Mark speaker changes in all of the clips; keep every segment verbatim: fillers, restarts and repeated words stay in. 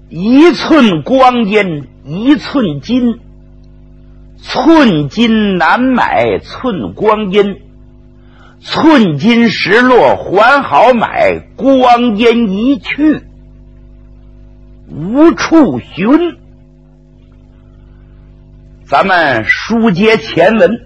Speaker 1: 一寸光阴一寸金，寸金难买寸光阴，寸金石落还好买，光阴一去无处寻。咱们书接前文，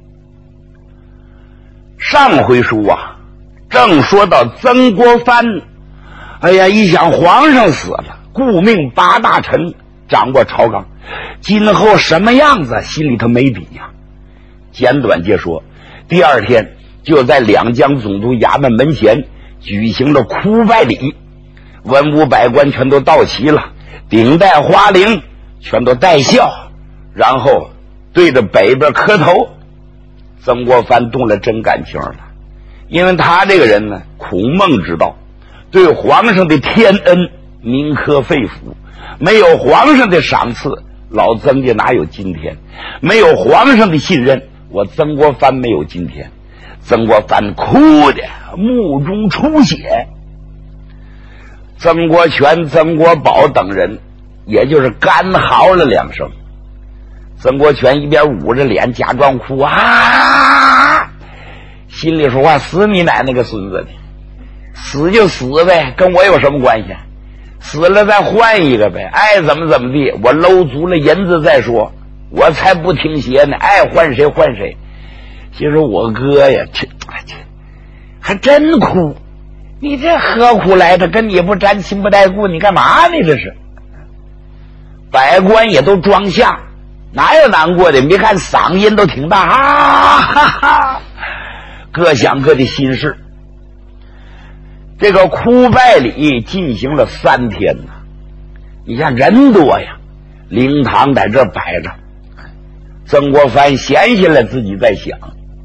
Speaker 1: 上回书啊，正说到曾国藩，哎呀，一想皇上死了，顾命八大臣掌握朝纲，今后什么样子心里头没底呀。简短截说，第二天就在两江总督衙门门前举行了哭拜礼，文武百官全都到齐了，顶戴花翎全都戴孝，然后对着北边磕头。曾国藩动了真感情了，因为他这个人呢，孔孟之道，对皇上的天恩铭刻肺腑，没有皇上的赏赐，老曾家哪有今天？没有皇上的信任，我曾国藩没有今天。曾国藩哭的目中出血，曾国荃、曾国宝等人也就是干嚎了两声。曾国荃一边捂着脸假装哭啊，心里说话：死你奶奶个孙子的，死就死呗，跟我有什么关系？死了再换一个呗，爱怎么怎么地，我搂足了银子再说，我才不听邪呢，爱换谁换谁。其实我哥呀，这这还真哭，你这何苦来着？跟你不沾亲不带故，你干嘛呢？这是百官也都装下，哪有难过的？别看嗓音都挺大，啊哈哈，各想各的心事。这个哭拜礼进行了三天呢，你看人多呀，灵堂在这摆着，曾国藩闲下来自己在想，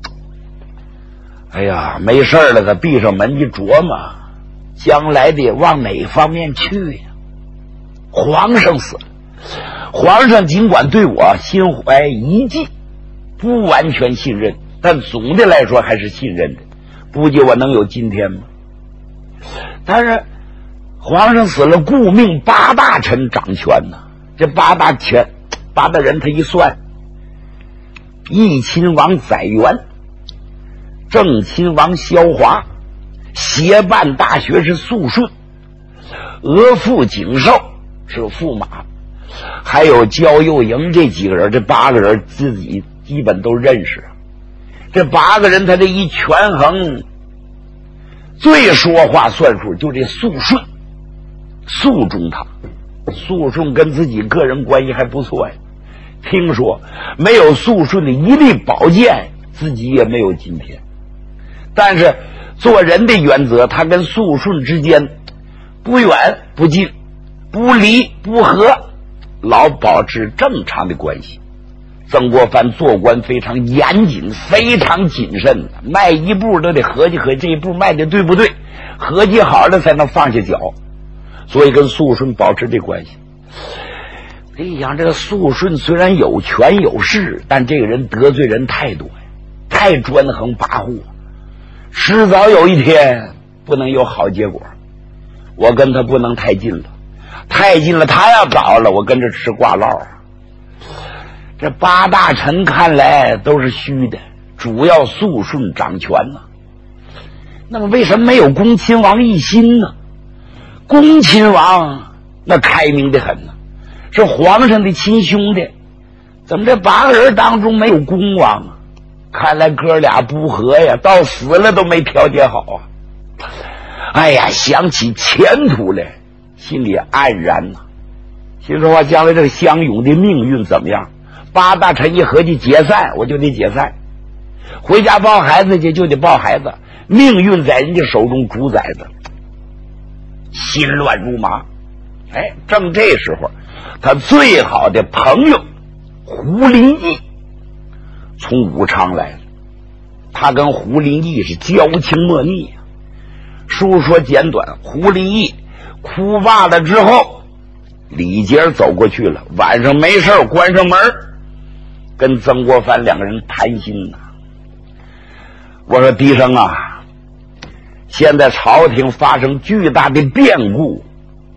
Speaker 1: 哎呀，没事了，他闭上门去琢磨，将来得往哪方面去呀？皇上死了，皇上尽管对我心怀疑忌，不完全信任，但总的来说还是信任的，不久我能有今天吗？但是皇上死了，顾命八大臣掌权呢，这八大权八大人他一算，义亲王载元，正亲王萧华，协办大学士肃顺，额驸景寿是驸马，还有焦佑营这几个人，这八个人自己基本都认识。这八个人他这一权衡，最说话算数就这肃顺，肃中堂。肃顺跟自己个人关系还不错呀，听说没有肃顺的一粒宝剑，自己也没有今天。但是做人的原则，他跟肃顺之间不远不近，不离不和，老保持正常的关系。曾国藩做官非常严谨，非常谨慎，迈一步都得合计合计，这一步迈的对不对，合计好了才能放下脚，所以跟肃顺保持这关系。哎呀，这个肃顺虽然有权有势，但这个人得罪人太多呀，太专横跋扈，迟早有一天不能有好结果。我跟他不能太近了，太近了他要倒了，我跟着吃挂烙啊。这八大臣看来都是虚的，主要肃顺掌权呢。那么为什么没有恭亲王奕欣呢？恭亲王那开明的很呢，是皇上的亲兄弟，怎么这八个人当中没有恭王啊？看来哥俩不和呀，到死了都没调解好啊。哎呀，想起前途来，心里黯然呐。心说话，将来这个湘勇的命运怎么样？八大臣一合计解散，我就得解散，回家抱孩子去就得抱孩子，命运在人家手中主宰着，心乱如麻。哎，正这时候，他最好的朋友胡林翼从武昌来了，他跟胡林翼是交情莫逆啊。书说简短，胡林翼哭罢了之后，李杰走过去了，晚上没事关上门，跟曾国藩两个人谈心呢。我说低声啊，现在朝廷发生巨大的变故，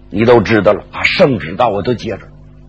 Speaker 1: 你都知道了，把圣旨到我都接着。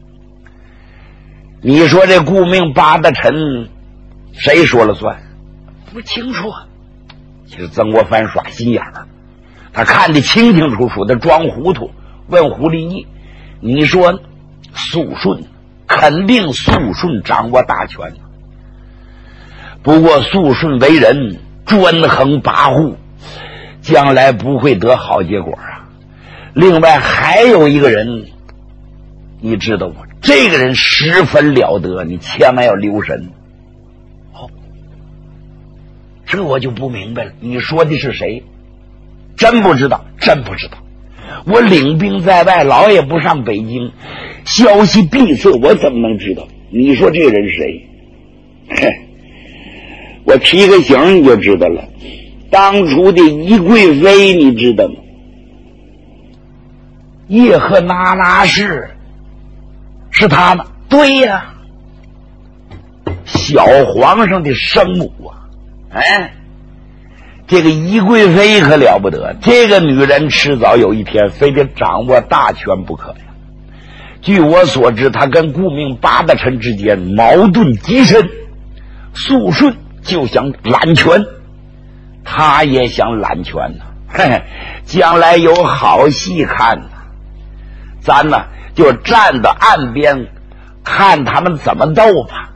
Speaker 1: 你说这顾命八大臣谁说了算？不清楚啊。其实曾国藩耍心眼儿，他看得清清楚楚的，装糊涂。问胡立翼，你说肃顺肯定肃顺掌握大权，不过肃顺为人专横跋扈，将来不会得好结果啊。另外还有一个人你知道吗？这个人十分了得，你千万要留神。哦，这我就不明白了，你说的是谁？真不知道，真不知道。我领兵在外，老也不上北京，消息闭塞，我怎么能知道？你说这个人是谁？嘿，我提个醒你就知道了。当初的宜贵妃你知道吗？叶赫那拉氏是他吗？对呀，小皇上的生母啊！哎，这个宜贵妃可了不得，这个女人迟早有一天非得掌握大权不可呀。据我所知，她跟顾命八大臣之间矛盾极深，肃顺就想揽权，她也想揽权呢、啊。嘿嘿，将来有好戏看呢、啊。咱呢就站到岸边看他们怎么斗吧。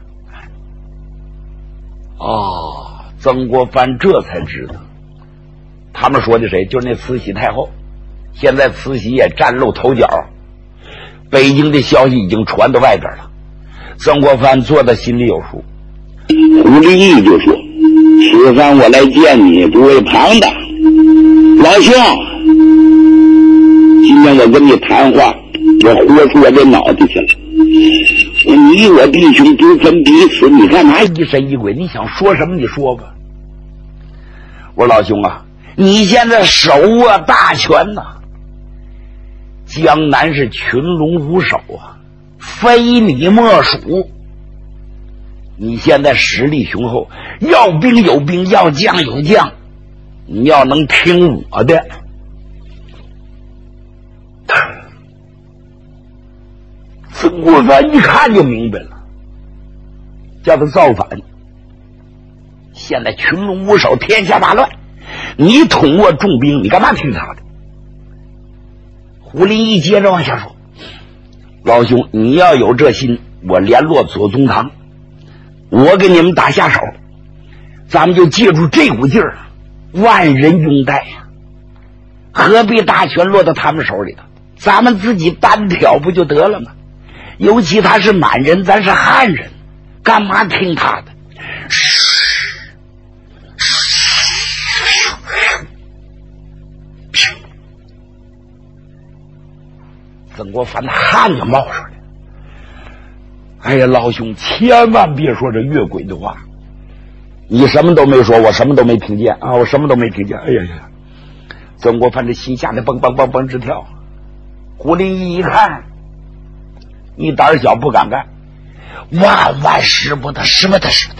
Speaker 1: 哦，曾国藩这才知道，他们说的谁？就是那慈禧太后。现在慈禧也崭露头角，北京的消息已经传到外边了。曾国藩做的心里有数。胡立翼就说：“此番我来见你，不为旁的，老兄，今天我跟你谈话，我豁出我这脑袋去了。你我弟兄不分彼此，你干嘛疑神疑鬼？你想说什么你说吧。我说老兄啊，你现在手握大权呐、啊，江南是群龙无首啊，非你莫属。你现在实力雄厚，要兵有兵，要将有将，你要能听我的。曾国藩一看就明白了，叫他造反。现在群龙无首，天下大乱，你统握重兵，你干嘛听他的？胡立翼接着往下说：“老兄，你要有这心，我联络左宗棠，我给你们打下手，咱们就借助这股劲儿，万人拥戴呀、啊，何必大权落到他们手里头？咱们自己单挑不就得了吗？尤其他是满人，咱是汉人，干嘛听他的？”曾国藩的汗就冒出来。哎呀，老兄，千万别说这越轨的话。你什么都没说，我什么都没听见啊！我什么都没听见。哎呀呀！曾国藩这心吓得蹦蹦蹦蹦直跳。胡立翼一看，你胆小不敢干，万万使不得，使不得，使不得！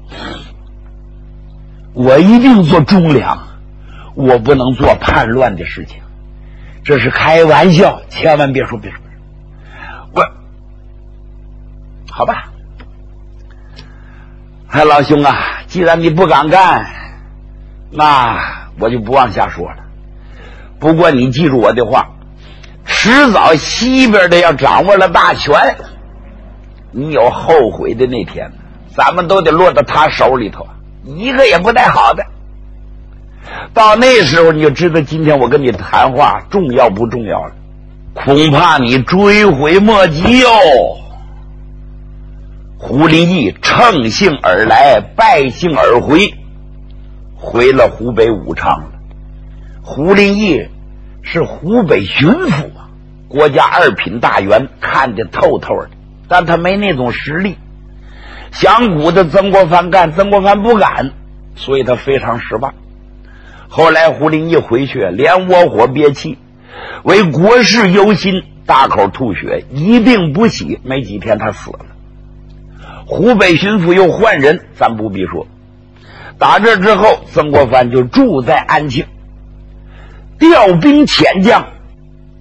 Speaker 1: 我一定做忠良，我不能做叛乱的事情。这是开玩笑，千万别说，别说。我，好吧。哎，老兄啊，既然你不敢干，那我就不往下说了。不过你记住我的话，迟早西边的要掌握了大权，你有后悔的那天，咱们都得落到他手里头，一个也不带好的。到那时候你就知道今天我跟你谈话重要不重要了，恐怕你追悔莫及哟。胡立翼乘兴而来，败兴而回，回了湖北武昌了。胡立翼是湖北巡抚啊，国家二品大员，看得透透的，但他没那种实力，想鼓的曾国藩干，曾国藩不敢，所以他非常失望。后来胡立翼回去，连窝火憋气，为国事忧心，大口吐血，一病不起，没几天他死了。湖北巡抚又换人，咱不必说。打这之后，曾国藩就住在安庆，调兵遣将，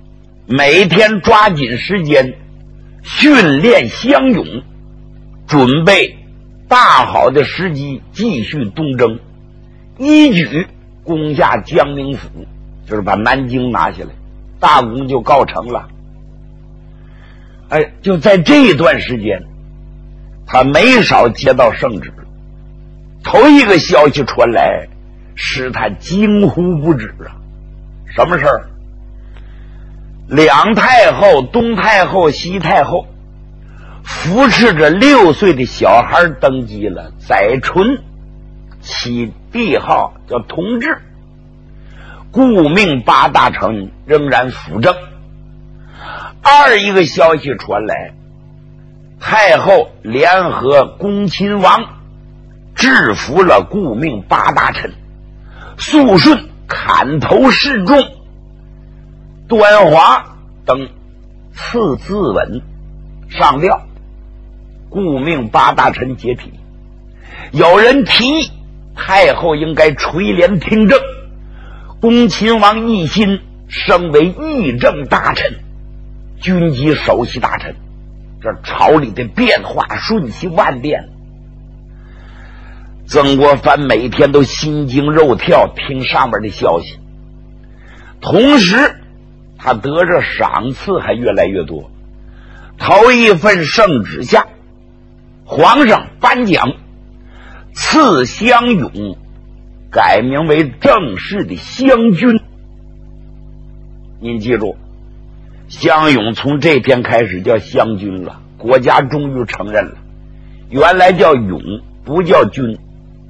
Speaker 1: 每天抓紧时间训练乡勇，准备大好的时机继续东征，一举攻下江宁府，就是把南京拿下来，大功就告成了。哎，就在这一段时间，他没少接到圣旨，头一个消息传来，使他惊呼不止啊！什么事儿？两太后，东太后、西太后扶持着六岁的小孩登基了，载淳起帝号叫同治，顾命八大臣仍然辅政。二一个消息传来，太后联合恭亲王制服了顾命八大臣，肃顺砍头示众，端华等赐自刎上吊，顾命八大臣解体。有人提议太后应该垂帘听政，恭亲王奕欣升为议政大臣、军机首席大臣，这朝里的变化瞬息万变。曾国藩每天都心惊肉跳听上面的消息，同时他得着赏赐还越来越多。头一份圣旨下，皇上颁奖赐乡勇改名为正式的乡军。您记住，乡勇从这天开始叫乡军了，国家终于承认了，原来叫勇不叫军，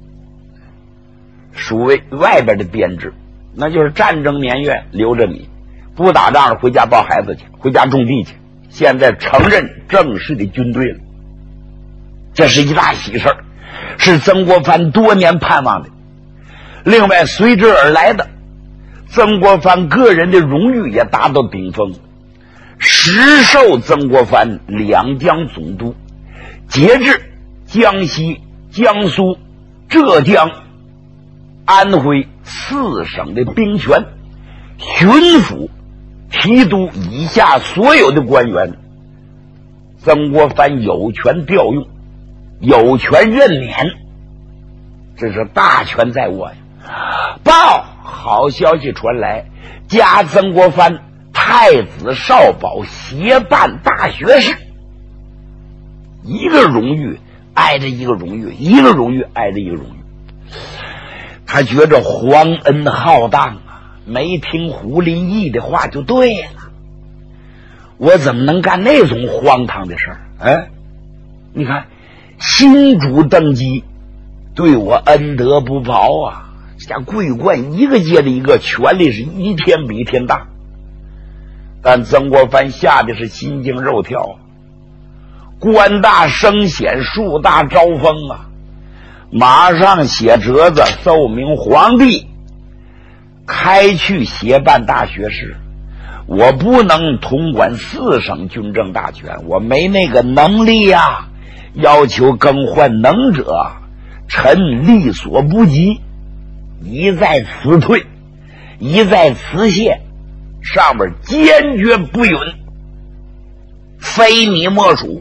Speaker 1: 属为外边的编制，那就是战争年月留着你，不打仗了回家抱孩子去，回家种地去，现在承认正式的军队了，这是一大喜事儿，是曾国藩多年盼望的。另外随之而来的，曾国藩个人的荣誉也达到顶峰，实授曾国藩两江总督，节制江西、江苏、浙江、安徽四省的兵权，巡抚、提督以下所有的官员，曾国藩有权调用，有权任免，这是大权在握呀！报好消息传来，加曾国藩太子少保协办大学士，一个荣誉挨着一个荣誉，一个荣誉挨着一个荣誉。他觉着皇恩浩荡啊，没听胡林翼的话就对了，我怎么能干那种荒唐的事儿？哎，你看新主登基，对我恩德不薄啊，这家桂冠一个接着一个，权力是一天比一天大。但曾国藩吓得是心惊肉跳啊，官大升显，树大招风啊，马上写折子奏明皇帝，开去协办大学士，我不能统管四省军政大权，我没那个能力呀、啊，要求更换能者，臣力所不及，一再辞退，一再辞谢，上面坚决不允，非你莫属。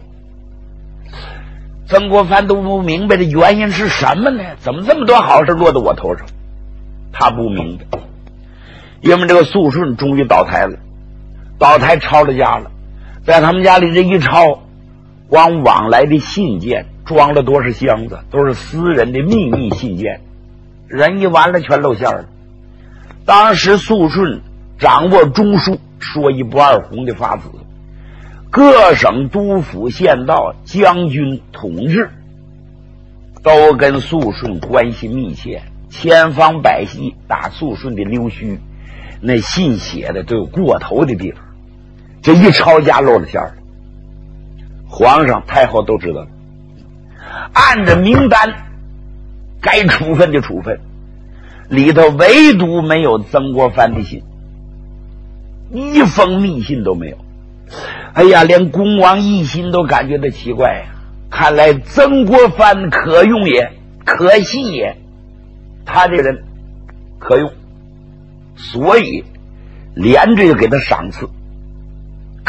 Speaker 1: 曾国藩都不明白的原因是什么呢？怎么这么多好事落到我头上？他不明白，因为这个肃顺终于倒台了，倒台抄了家了，在他们家里这一抄，光往来的信件装了多少箱子，都是私人的秘密信件，人一完了全露馅了。当时肃顺掌握中枢，说一不二红的发子，各省督府县道将军统治都跟肃顺关系密切，千方百计打肃顺的溜须，那信写的都有过头的地方，这一抄家露了馅了。皇上太后都知道了，按着名单该处分的处分，里头唯独没有曾国藩的信，一封密信都没有。哎呀，连恭王奕欣都感觉到奇怪呀、啊，看来曾国藩可用也，可信也，他这人可用，所以连着就给他赏赐，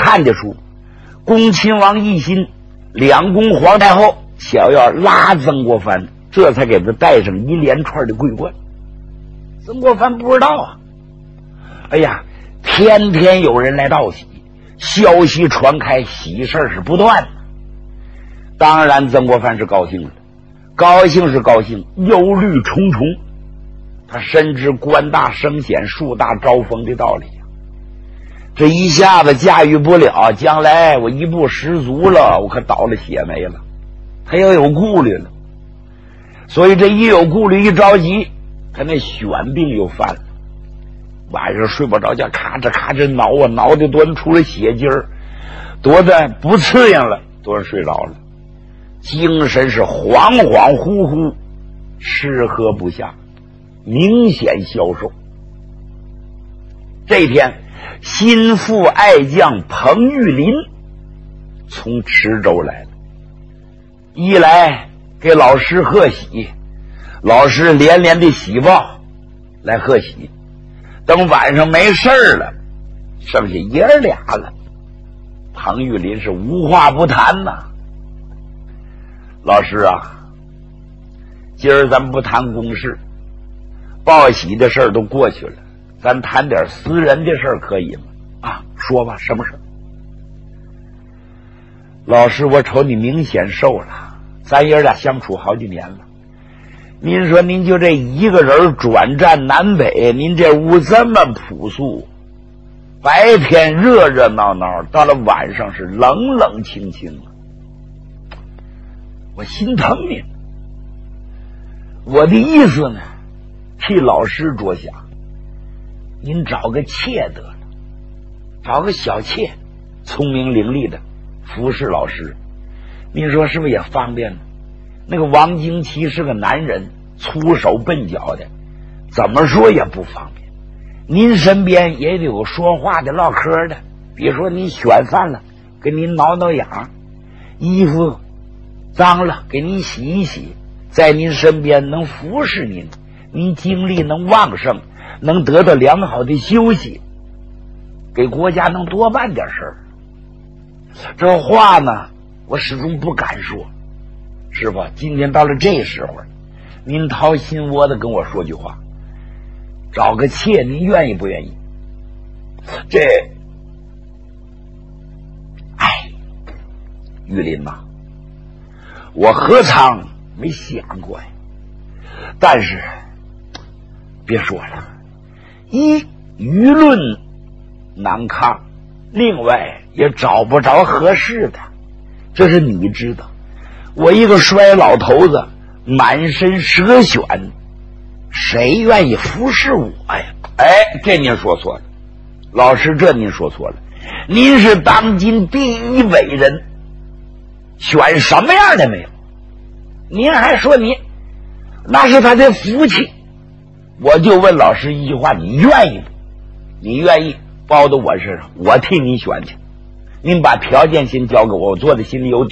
Speaker 1: 看的书，恭亲王奕欣两宫皇太后想要拉曾国藩，这才给他带上一连串的桂冠。曾国藩不知道啊，哎呀，天天有人来道喜，消息传开，喜事是不断的。当然曾国藩是高兴了，高兴是高兴，忧虑重重。他深知官大升显，树大招风的道理啊，这一下子驾驭不了，将来我一步失足了，我可倒了血霉了。他要有顾虑了，所以这一有顾虑一着急，他那癣病又犯了，晚上睡不着觉，咔哧咔哧挠啊，挠的多出了血筋儿，多的不刺痒了，多人睡着了，精神是恍恍惚惚，吃喝不下，明显消瘦。这一天，心腹爱将彭玉麟从池州来了，一来给老师贺喜，老师连连的喜报来贺喜。等晚上没事了，剩下爷儿俩了，彭玉麟是无话不谈呐。老师啊，今儿咱不谈公事，报喜的事儿都过去了，咱谈点私人的事儿可以吗？啊，说吧，什么事儿？老师，我瞅你明显瘦了，咱爷俩相处好几年了，您说您就这一个人转战南北，您这屋这么朴素，白天热热闹闹，到了晚上是冷冷清清，我心疼您。我的意思呢，替老师着想，您找个妾得了，找个小妾，聪明伶俐的服侍老师，您说是不是也方便呢？那个王经奇是个男人，粗手笨脚的，怎么说也不方便。您身边也得有说话的唠嗑的，比如说您选饭了，给您挠挠痒，衣服脏了给您洗一洗，在您身边能服侍您，您精力能旺盛，能得到良好的休息，给国家能多办点事儿。这话呢，我始终不敢说。师傅，今天到了这时候，您掏心窝的跟我说句话，找个妾，您愿意不愿意？这，哎，玉林呐，我何尝没想过呀？但是别说了，一舆论难抗，另外也找不着合适的，这是你知道。我一个衰老头子，满身蛇癣，谁愿意服侍我呀？哎，这您说错了，老师，这您说错了。您是当今第一伟人，选什么样的没有？您还说你那是他的福气。我就问老师一句话，你愿意不？你愿意包到我身上，我替你选去。您把条件先交给我，我做的心里有底。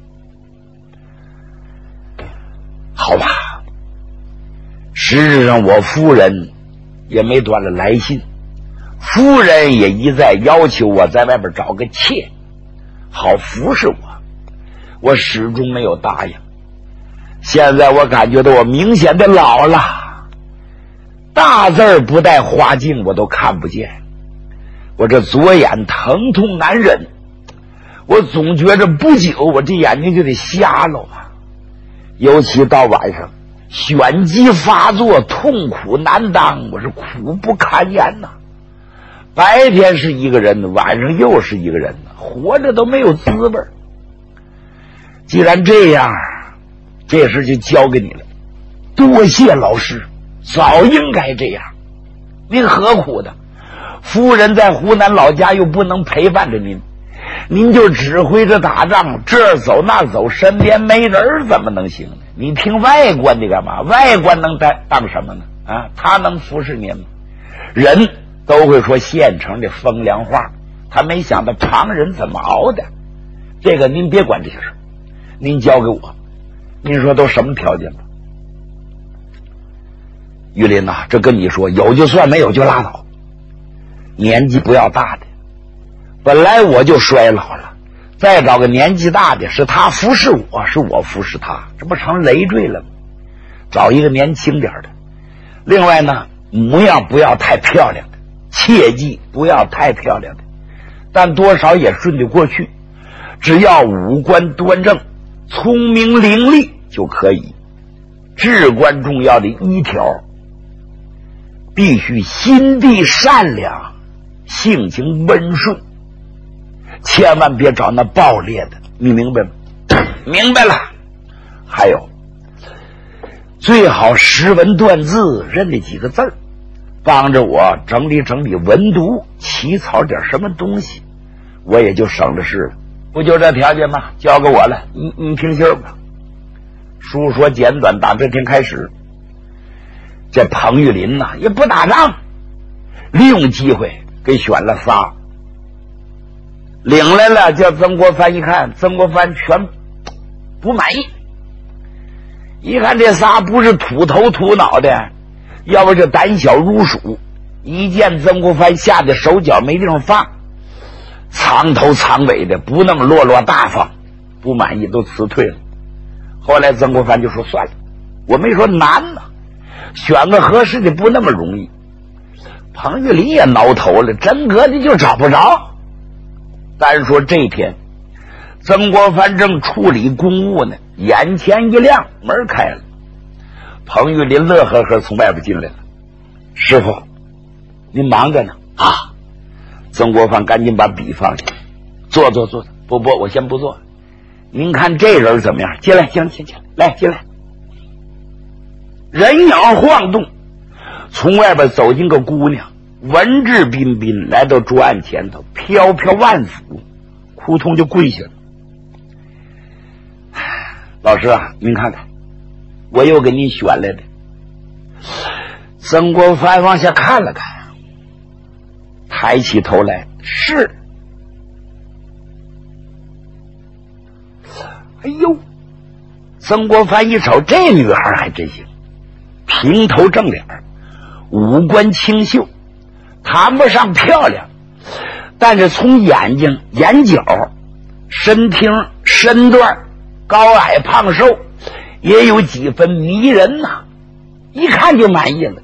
Speaker 1: 好吧，实质上我夫人也没断了来信，夫人也一再要求我在外边找个妾，好服侍我，我始终没有答应。现在我感觉到我明显的老了，大字儿不带花镜我都看不见，我这左眼疼痛难忍，我总觉着不久我这眼睛就得瞎了啊！尤其到晚上，癣疾发作，痛苦难当，我是苦不堪言呐。白天是一个人，晚上又是一个人，活着都没有滋味。既然这样，这事就交给你了。多谢老师，早应该这样。您何苦的？夫人在湖南老家又不能陪伴着您，您就指挥着打仗，这儿走那走，身边没人怎么能行呢？你听外官的干嘛？外官能当当什么呢？啊，他能服侍您吗？人都会说现成的风凉话，他没想到常人怎么熬的。这个您别管这些事，您交给我。您说都什么条件吧？玉林呐、啊，这跟你说，有就算，没有就拉倒。年纪不要大的， 本来我就衰老了，再找个年纪大的，是他服侍我，是我服侍他，这不成累赘了吗？找一个年轻点的。另外呢，模样不要太漂亮的，切记不要太漂亮的，但多少也顺得过去，只要五官端正，聪明伶俐就可以。至关重要的一条，必须心地善良，性情温顺，千万别找那暴烈的，你明白吗？明白了。还有，最好识文断字，认得几个字儿，帮着我整理整理文读，起草点什么东西，我也就省了事了。不就这条件吗？交给我了，你你听信儿吧。书说简短，打这天开始，这彭玉麟呐、啊、也不打仗，利用机会给选了仨，领来了，叫曾国藩一看，曾国藩全不满意，一看这仨不是土头土脑的，要不就胆小如鼠，一见曾国藩吓得手脚没地方放，藏头藏尾的，不那么落落大方，不满意都辞退了。后来曾国藩就说算了，我没说难呐，选个合适的不那么容易。彭玉麟也挠头了，真格的就找不着。单说这天，曾国藩正处理公务呢，眼前一亮，门开了，彭玉麟乐呵呵从外边进来了。师傅，您忙着呢啊？曾国藩赶紧把笔放下，坐坐坐，不不，我先不坐。您看这人怎么样？进来，进来，进来，来，进来。人影晃动，从外边走进个姑娘，文质彬彬，来到桌案前头，飘飘万福，扑通就跪下了。老师啊，您看看，我又给您选来的。曾国藩往下看了看，抬起头来，是。哎呦，曾国藩一瞅，这女孩还真行，平头正脸，五官清秀，谈不上漂亮，但是从眼睛、眼角、身听、身段、高矮胖瘦，也有几分迷人呐、啊，一看就满意了。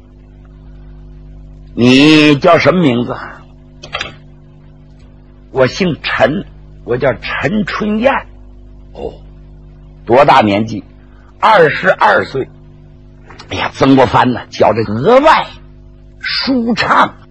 Speaker 1: 你叫什么名字？我姓陈，我叫陈春燕。哦，多大年纪？二十二岁。哎呀，曾国藩呢，觉着额外舒畅。